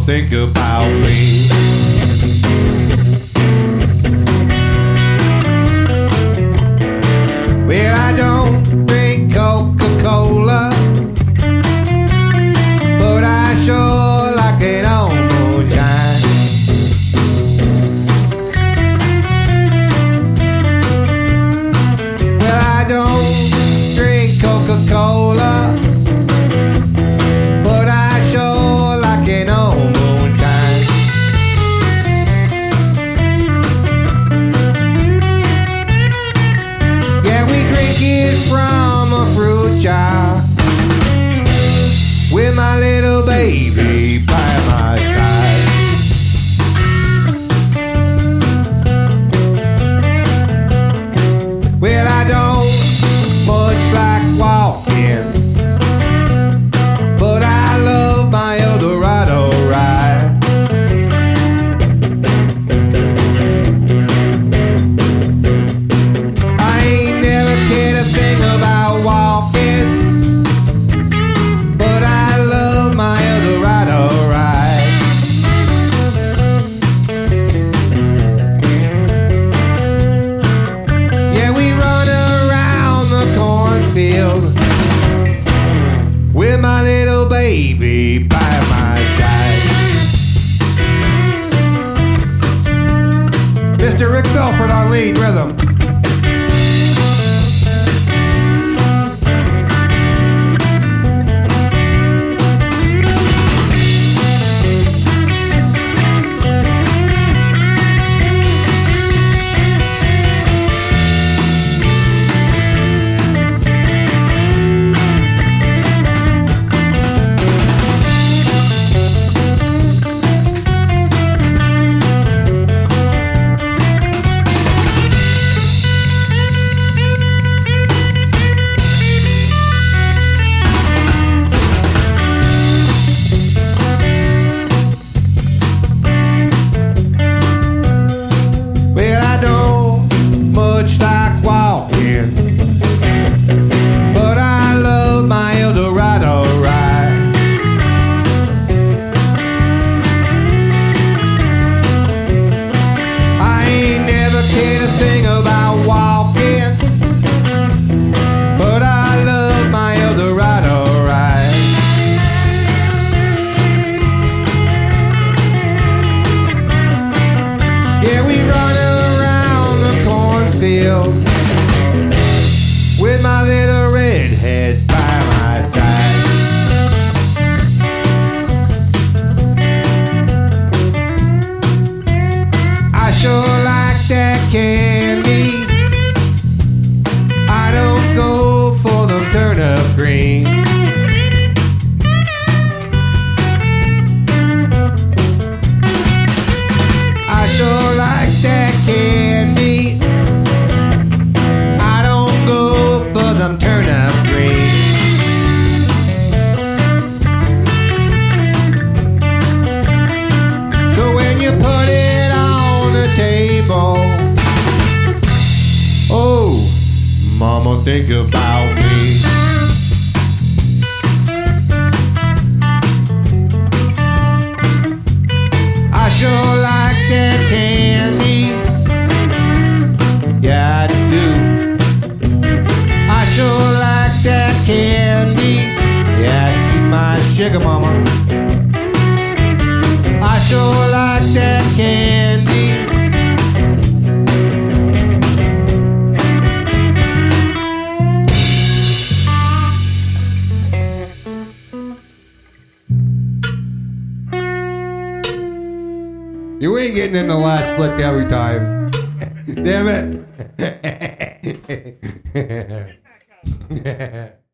think about me. Well, I don't drink Coca-Cola, but I sure like it on moonshine. Well, I don't drink Coca-Cola, but I sure like it on moonshine. Yeah, we drink it from a fruit jar with my little baby by my side. Well, I don't much like walking, but I love my Eldorado ride. I ain't never cared a thing about walking, but I love my Eldorado ride. Yeah, we run around the cornfield with my little baby by my side. Mr. Rick Belford on lead rhythm. Well, I don't much like walking, but I love my Eldorado ride. I ain't never cared a thing about walking, but I love my Eldorado ride. Yeah, we run around the cornfield with my little redhead by my side. I sure like that candy. I don't go for the turnip green. I sure like that candy. I don't go for them turnip green. So when you put it on the table, oh, mama, think about me. I sure like that candy. Yeah, I do. I sure like that candy. Yeah, she's my sugar mama. I sure like that candy. You ain't getting in the last lick every time. Damn it.